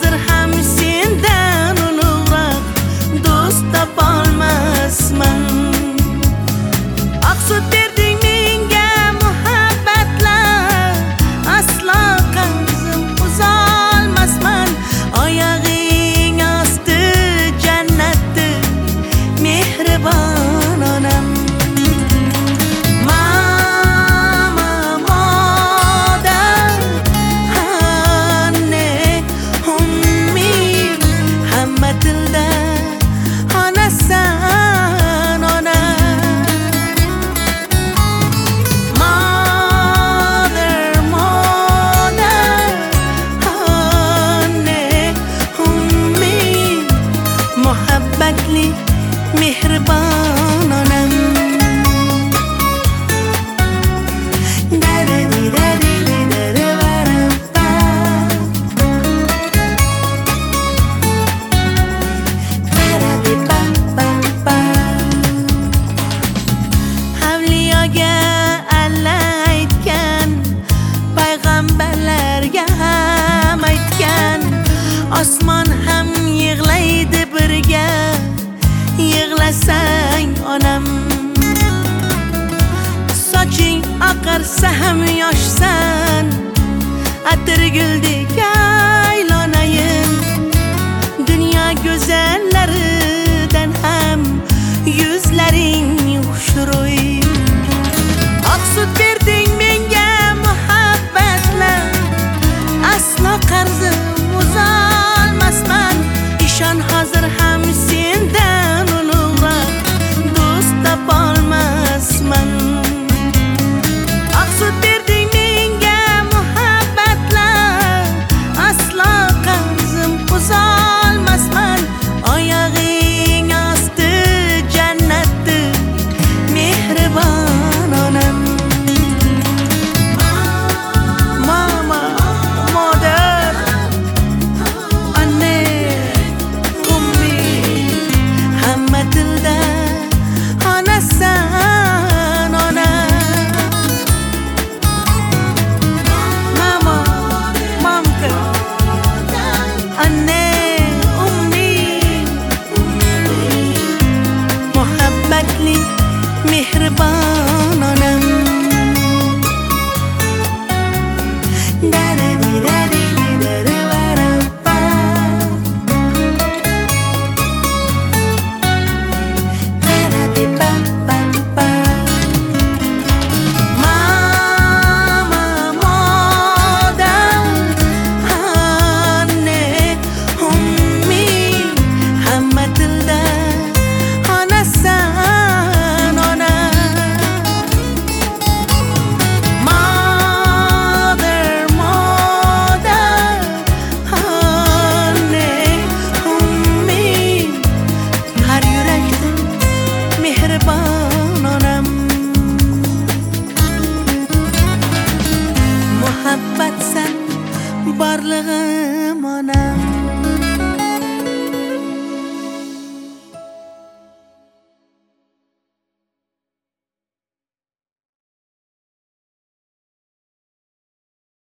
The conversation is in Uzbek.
hozir ham sendan ulug'roq do'st topolmasman. Oqsut berding menga muhabbatlar, aslo qarzim uzolmasman. Oyog'ing osti jannatda mehribon onam. Muhabbatli mehribon onam. Avliyoga Allah aytgan, payg'ambarlarga ham aytgan, osmon ham yig'laydi birga yig'lasang onam. Soching oqarsa ham yoshsan, atirguldek aylanayim. Dunyo go'zallaridan ham yuzlaring xushro'y. Oqsut berding menga muhabbatlar, aslo qarzim uzolmasman. Ishon hozir ham sendan ulug'roq do'st topolmasman. Oqsut berding menga muhabbatlar, aslo qarzim uzolmasman. Oyog'ing osti jannatda mehribon onam. Mama, mother, anne, ummi, hamma tilda onasan ona. Mama, mamka, anne, ummi, muhabbatli mehribon onam. Muhabbatsan borlig'im onam.